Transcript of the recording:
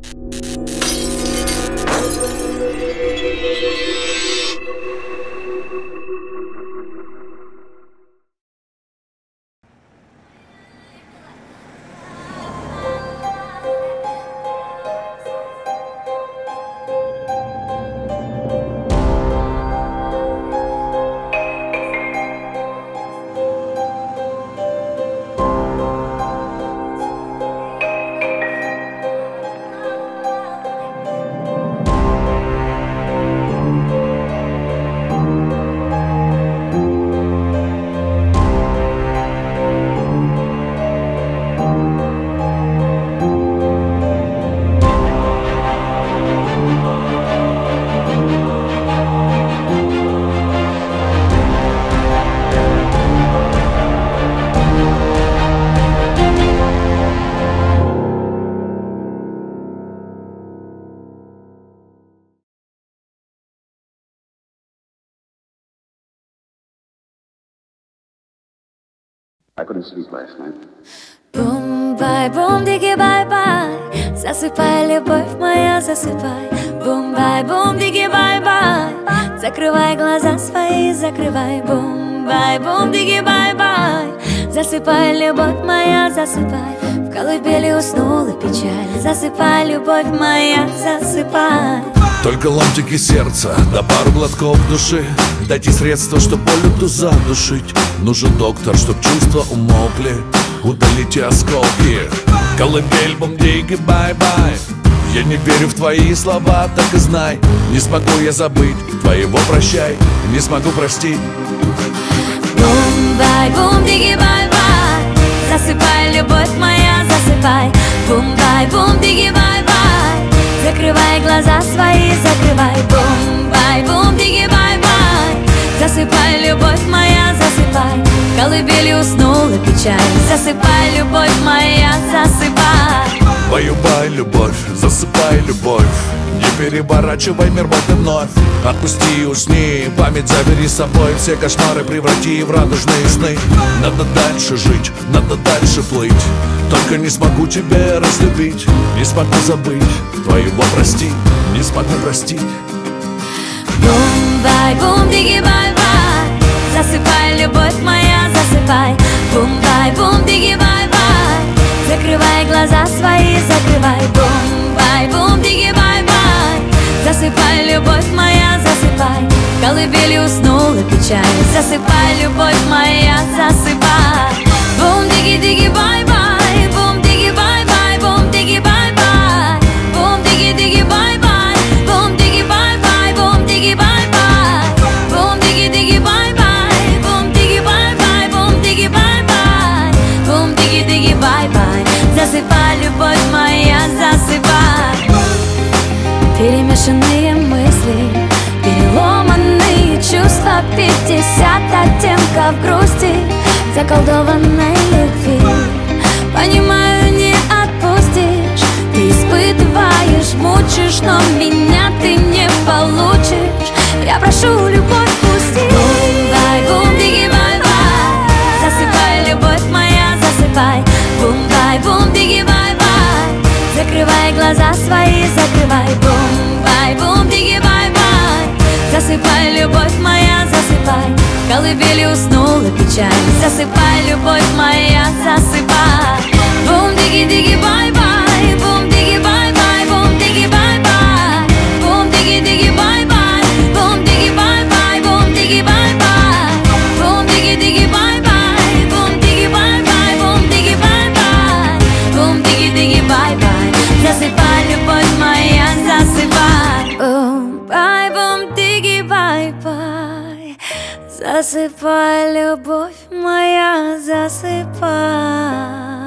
I couldn't sleep last night. Бум-бай-бум, диги-бай-бай, засыпай, любовь моя, засыпай. Бум-бай-бум, диги-бай-бай, закрывай глаза свои, закрывай. Бум-бай-бум, диги-бай-бай, засыпай, любовь моя, засыпай. В колыбели уснула печаль, засыпай, любовь моя, засыпай. Только ломтики сердца, да пару глотков души. Дайте средства, чтоб боль эту задушить. Нужен доктор, чтоб чувства умолкли. Удалите осколки. Колыбель, бум-диги, бай-бай. Я не верю в твои слова, так и знай. Не смогу я забыть твоего прощай. Не смогу простить. Бум-бай-бум-диги-бай-бай, засыпай, любовь моя, засыпай. Бум-бай-бум-диги-бай-бай, закрывай глаза свои, закрывай. Бум-бай-бум-диги-бай-бай, засыпай, любовь моя, засыпай. В колыбели уснула печаль, засыпай, любовь моя, засыпай. Баю-бай, любовь, засыпай, любовь. Не переворачивай мир вот и вновь. Отпусти, усни, память забери с собой. Все кошмары преврати в радужные сны. Надо дальше жить, надо дальше плыть. Только не смогу тебя разлюбить. Не смогу забыть твоего прости. Не смогу простить. Бум-бай-бум-диги-бай-бай, засыпай, любовь моя, засыпай. Бум-бай-бум-диги-бай-бай, закрывай глаза свои, закрывай. Бум-бай-бум-диги-бай-бай, засыпай, любовь моя, засыпай. В колыбели уснула печаль, засыпай, любовь моя, засыпай. Бум-диги-диги-бай-бай, бум-диги-бай-бай, бум-диги-бай-бай, бум-диги-диги-бай-бай, бум-диги-бай-бай, бум-диги-бай-бай, бум-диги-диги-бай-бай, бум-диги-бай-бай, бум-диги-бай-бай, бум-диги-диги-бай-бай, засыпай, любовь моя, засыпай. Перемешанные мысли, переломанные чувства, 50 оттенков грусти, заколдованной любви. Понимаю, не отпустишь, ты испытываешь, мучишь, но меня ты не получишь. Я прошу, любовь, пусти. Бум-бай-бум-диги-бай-бай, засыпай, любовь моя, засыпай. Бум-бай-бум-диги-бай-бай, закрывай глаза свои, закрывай. Бум-бай-бум-диги-бай-бай, засыпай, любовь моя, засыпай. В колыбели уснула печаль, засыпай, любовь моя, засыпай. Бум-диги-диги-бай-бай, бум-диги-бай-бай, бум-диги-бай-бай, бум-диги-диги-бай-бай, бум-диги-бай-бай, бум-диги-бай-бай, бум-диги-диги-бай-бай, бум-диги-бай-бай, бум-диги-бай-бай, бум-диги-диги-бай-бай, засыпай, любовь моя, засыпай. Бум-бай-бум-диги-бай-бай, засыпай, любовь моя, засыпай.